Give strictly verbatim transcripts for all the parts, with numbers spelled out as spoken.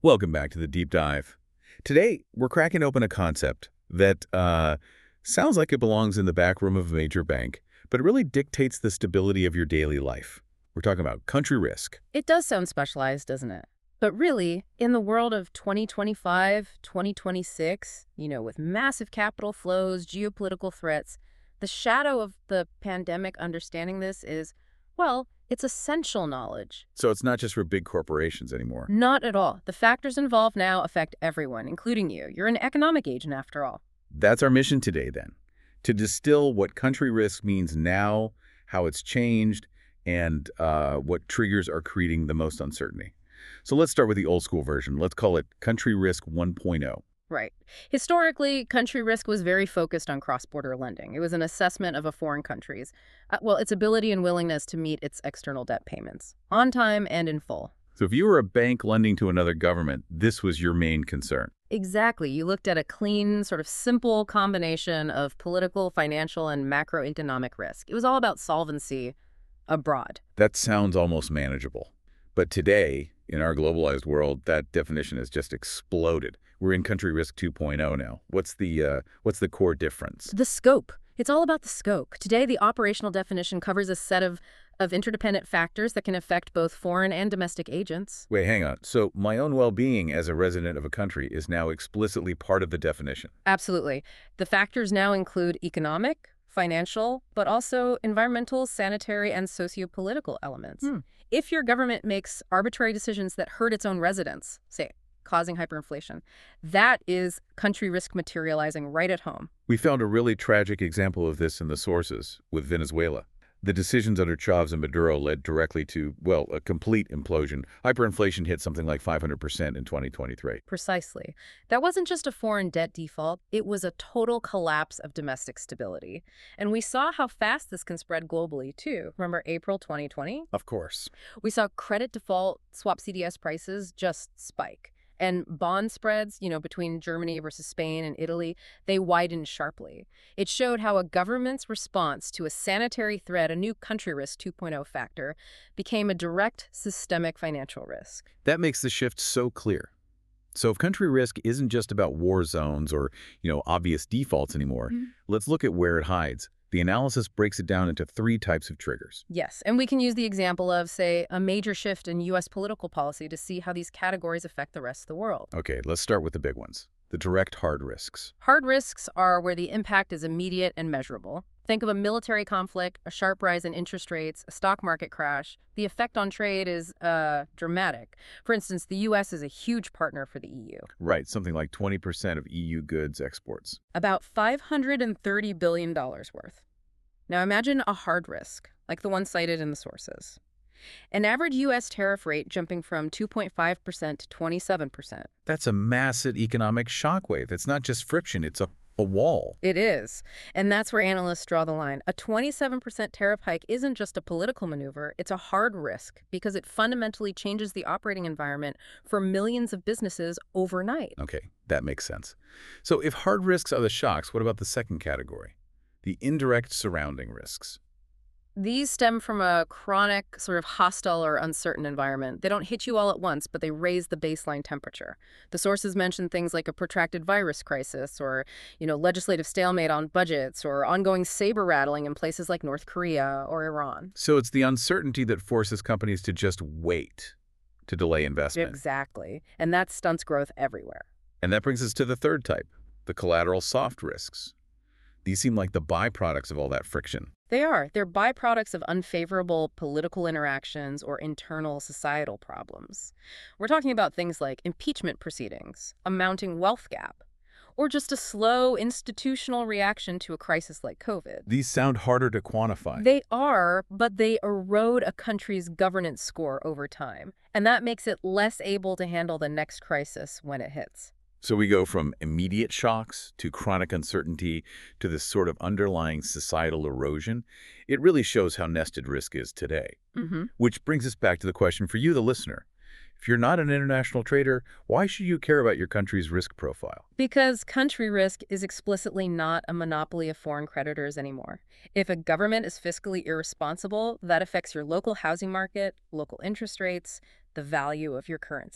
Welcome back to the Deep Dive. Today, we're cracking open a concept that uh, sounds like it belongs in the back room of a major bank, but it really dictates the stability of your daily life. We're talking about country risk. It does sound specialized, doesn't it? But really, in the world of twenty twenty-five, twenty twenty-six, you know, with massive capital flows, geopolitical threats, the shadow of the pandemic understanding this is, well, it's essential knowledge. So it's not just for big corporations anymore. Not at all. The factors involved now affect everyone, including you. You're an economic agent, after all. That's our mission today, then, to distill what country risk means now, how it's changed, and uh, what triggers are creating the most uncertainty. So let's start with the old school version. Let's call it country risk one point oh. Right. Historically, country risk was very focused on cross-border lending. It was an assessment of a foreign country's, uh, well, its ability and willingness to meet its external debt payments, on time and in full. So if you were a bank lending to another government, this was your main concern. Exactly. You looked at a clean, sort of simple combination of political, financial, and macroeconomic risk. It was all about solvency abroad. That sounds almost manageable. But today, in our globalized world, that definition has just exploded. We're in country risk two point oh now. What's the uh, what's the core difference? The scope. It's all about the scope. Today, the operational definition covers a set of, of interdependent factors that can affect both foreign and domestic agents. Wait, hang on. So my own well-being as a resident of a country is now explicitly part of the definition. Absolutely. The factors now include economic, financial, but also environmental, sanitary, and sociopolitical elements. Hmm. If your government makes arbitrary decisions that hurt its own residents, say, causing hyperinflation, that is country risk materializing right at home. We found a really tragic example of this in the sources with Venezuela. The decisions under Chavez and Maduro led directly to, well, a complete implosion. Hyperinflation hit something like five hundred percent in twenty twenty-three. Precisely. That wasn't just a foreign debt default. It was a total collapse of domestic stability. And we saw how fast this can spread globally, too. Remember April twenty twenty? Of course. We saw credit default swap C D S prices just spike. And bond spreads, you know, between Germany versus Spain and Italy, they widened sharply. It showed how a government's response to a sanitary threat, a new country risk two point oh factor, became a direct systemic financial risk. That makes the shift so clear. So if country risk isn't just about war zones or, you know, obvious defaults anymore, mm-hmm. let's look at where it hides. The analysis breaks it down into three types of triggers. Yes, and we can use the example of, say, a major shift in U S political policy to see how these categories affect the rest of the world. Okay, let's start with the big ones, the direct hard risks. Hard risks are where the impact is immediate and measurable. Think of a military conflict, a sharp rise in interest rates, a stock market crash. The effect on trade is uh, dramatic. For instance, the U S is a huge partner for the E U. Right, something like twenty percent of E U goods exports. About five hundred thirty billion dollars worth. Now imagine a hard risk, like the one cited in the sources. An average U S tariff rate jumping from two point five percent to twenty-seven percent. That's a massive economic shockwave. It's not just friction, it's a, a wall. It is. And that's where analysts draw the line. A twenty-seven percent tariff hike isn't just a political maneuver, it's a hard risk because it fundamentally changes the operating environment for millions of businesses overnight. Okay, that makes sense. So if hard risks are the shocks, what about the second category? The indirect surrounding risks. These stem from a chronic, sort of hostile or uncertain environment. They don't hit you all at once, but they raise the baseline temperature. The sources mention things like a protracted virus crisis or, you know, legislative stalemate on budgets or ongoing saber rattling in places like North Korea or Iran. So it's the uncertainty that forces companies to just wait, to delay investment. Exactly. And that stunts growth everywhere. And that brings us to the third type, the collateral soft risks. These seem like the byproducts of all that friction. They are. They're byproducts of unfavorable political interactions or internal societal problems. We're talking about things like impeachment proceedings, a mounting wealth gap, or just a slow institutional reaction to a crisis like COVID. These sound harder to quantify. They are, but they erode a country's governance score over time, and that makes it less able to handle the next crisis when it hits. So we go from immediate shocks to chronic uncertainty to this sort of underlying societal erosion. It really shows how nested risk is today. Mm-hmm. Which brings us back to the question for you, the listener. If you're not an international trader, why should you care about your country's risk profile? Because country risk is explicitly not a monopoly of foreign creditors anymore. If a government is fiscally irresponsible, that affects your local housing market, local interest rates, the value of your currency.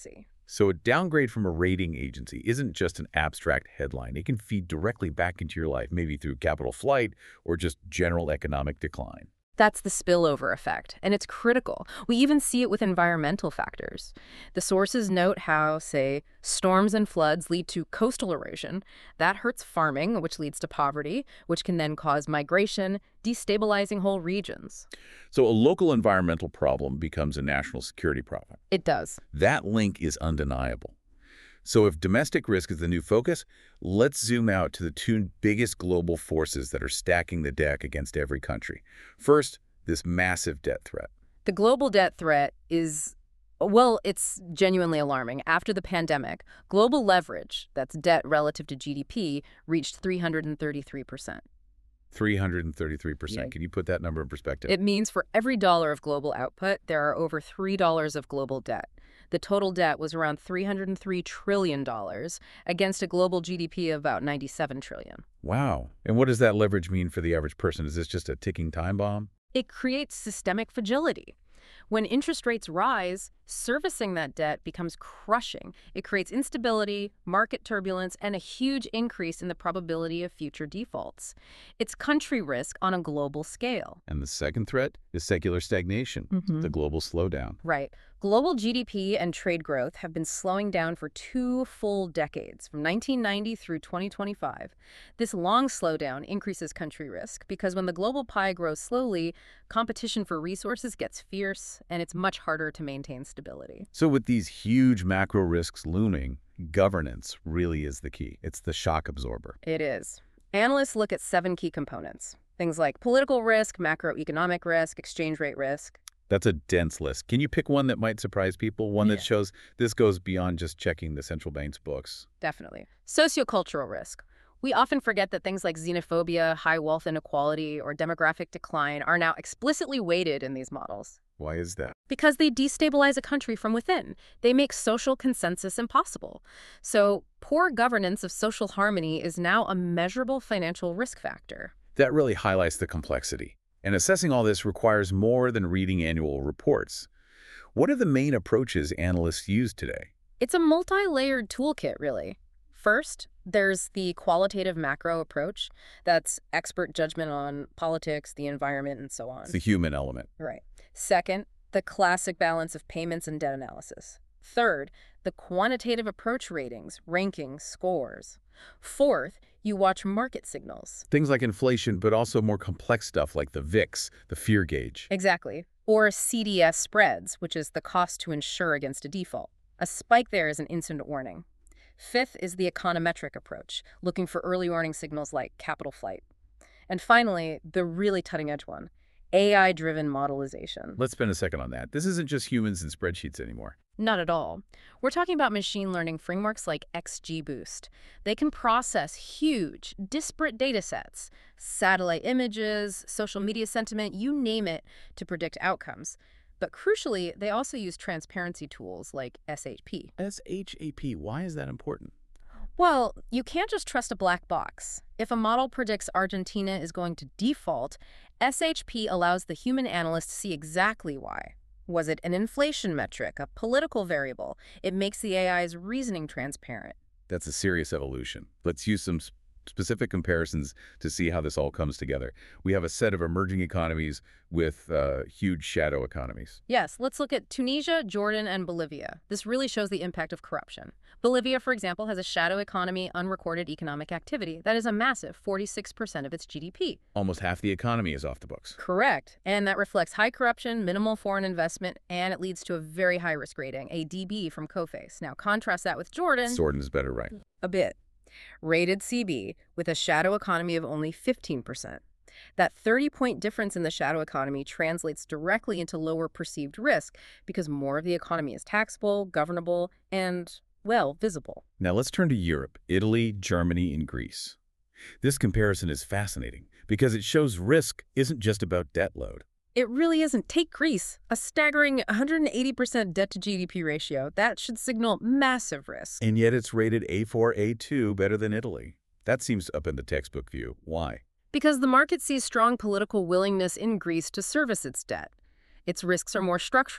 So a downgrade from a rating agency isn't just an abstract headline. It can feed directly back into your life, maybe through capital flight or just general economic decline. That's the spillover effect, and it's critical. We even see it with environmental factors. The sources note how, say, storms and floods lead to coastal erosion. That hurts farming, which leads to poverty, which can then cause migration, destabilizing whole regions. So a local environmental problem becomes a national security problem. It does. That link is undeniable. So if domestic risk is the new focus, let's zoom out to the two biggest global forces that are stacking the deck against every country. First, this massive debt threat. The global debt threat is, well, it's genuinely alarming. After the pandemic, global leverage, that's debt relative to G D P, reached three hundred thirty-three percent. three hundred thirty-three percent. Yeah. Can you put that number in perspective? It means for every dollar of global output, there are over three dollars of global debt. The total debt was around three hundred three trillion dollars against a global G D P of about ninety-seven trillion dollars. Wow. And what does that leverage mean for the average person? Is this just a ticking time bomb? It creates systemic fragility. When interest rates rise, servicing that debt becomes crushing. It creates instability, market turbulence, and a huge increase in the probability of future defaults. It's country risk on a global scale. And the second threat is secular stagnation, Mm-hmm. the global slowdown. Right. Global G D P and trade growth have been slowing down for two full decades, from nineteen ninety through twenty twenty-five. This long slowdown increases country risk because when the global pie grows slowly, competition for resources gets fierce, and it's much harder to maintain stability. So with these huge macro risks looming, governance really is the key. It's the shock absorber. It is. Analysts look at seven key components. Things like political risk, macroeconomic risk, exchange rate risk. That's a dense list. Can you pick one that might surprise people? One that Yeah. shows this goes beyond just checking the central bank's books. Definitely. Sociocultural risk. We often forget that things like xenophobia, high wealth inequality, or demographic decline are now explicitly weighted in these models. Why is that? Because they destabilize a country from within. They make social consensus impossible. So poor governance of social harmony is now a measurable financial risk factor. That really highlights the complexity. And assessing all this requires more than reading annual reports. What are the main approaches analysts use today? It's a multi-layered toolkit, really. First, there's the qualitative macro approach. That's expert judgment on politics, the environment, and so on. It's the human element. Right. Second, the classic balance of payments and debt analysis. Third, the quantitative approach ratings, rankings, scores. Fourth, you watch market signals. Things like inflation, but also more complex stuff like the V I X, the fear gauge. Exactly. Or C D S spreads, which is the cost to insure against a default. A spike there is an incident warning. Fifth is the econometric approach, looking for early warning signals like capital flight. And finally, the really cutting-edge one, A I-driven modelization. Let's spend a second on that. This isn't just humans and spreadsheets anymore. Not at all. We're talking about machine learning frameworks like XGBoost. They can process huge, disparate data sets, satellite images, social media sentiment, you name it, to predict outcomes. But crucially, they also use transparency tools like S H P. S H A P, why is that important? Well, you can't just trust a black box. If a model predicts Argentina is going to default, S H P allows the human analyst to see exactly why. Was it an inflation metric, a political variable? It makes the A I's reasoning transparent. That's a serious evolution. Let's use some sp- specific comparisons to see how this all comes together. We have a set of emerging economies with uh, huge shadow economies. Yes, let's look at Tunisia, Jordan, and Bolivia. This really shows the impact of corruption. Bolivia, for example, has a shadow economy, unrecorded economic activity. That is a massive forty-six percent of its G D P. Almost half the economy is off the books. Correct. And that reflects high corruption, minimal foreign investment, and it leads to a very high risk rating, a D B from COFACE. Now contrast that with Jordan. Jordan's better, right? A bit. Rated C B with a shadow economy of only fifteen percent. That thirty-point difference in the shadow economy translates directly into lower perceived risk because more of the economy is taxable, governable, and, well, visible. Now let's turn to Europe, Italy, Germany, and Greece. This comparison is fascinating because it shows risk isn't just about debt load. It really isn't. Take Greece, a staggering one hundred eighty percent debt to G D P ratio. That should signal massive risk. And yet it's rated A four, A two, better than Italy. That seems up in the textbook view. Why? Because the market sees strong political willingness in Greece to service its debt. Its risks are more structural.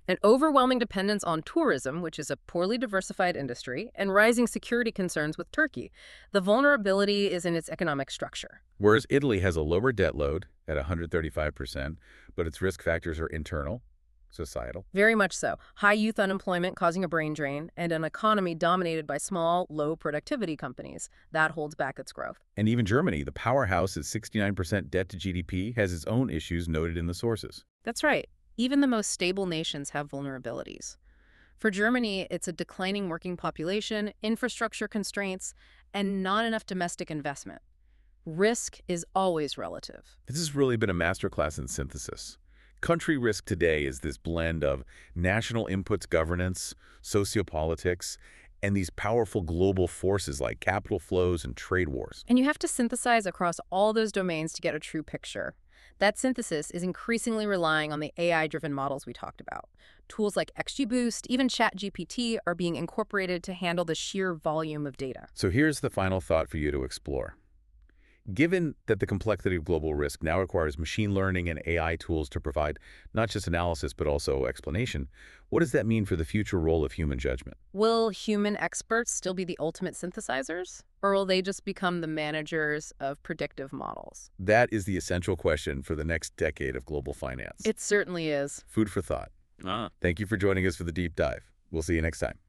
An overwhelming dependence on tourism, which is a poorly diversified industry, and rising security concerns with Turkey. The vulnerability is in its economic structure. Whereas Italy has a lower debt load at one hundred thirty-five percent, but its risk factors are internal, societal. Very much so. High youth unemployment causing a brain drain, and an economy dominated by small, low-productivity companies. That holds back its growth. And even Germany, the powerhouse at sixty-nine percent debt to G D P, has its own issues noted in the sources. That's right. Even the most stable nations have vulnerabilities. For Germany, it's a declining working population, infrastructure constraints, and not enough domestic investment. Risk is always relative. This has really been a masterclass in synthesis. Country risk today is this blend of national inputs governance, sociopolitics, and these powerful global forces like capital flows and trade wars. And you have to synthesize across all those domains to get a true picture. That synthesis is increasingly relying on the A I-driven models we talked about. Tools like XGBoost, even ChatGPT, are being incorporated to handle the sheer volume of data. So here's the final thought for you to explore. Given that the complexity of global risk now requires machine learning and A I tools to provide not just analysis but also explanation, what does that mean for the future role of human judgment? Will human experts still be the ultimate synthesizers? Or will they just become the managers of predictive models? That is the essential question for the next decade of global finance. It certainly is. Food for thought. Ah. Thank you for joining us for the deep dive. We'll see you next time.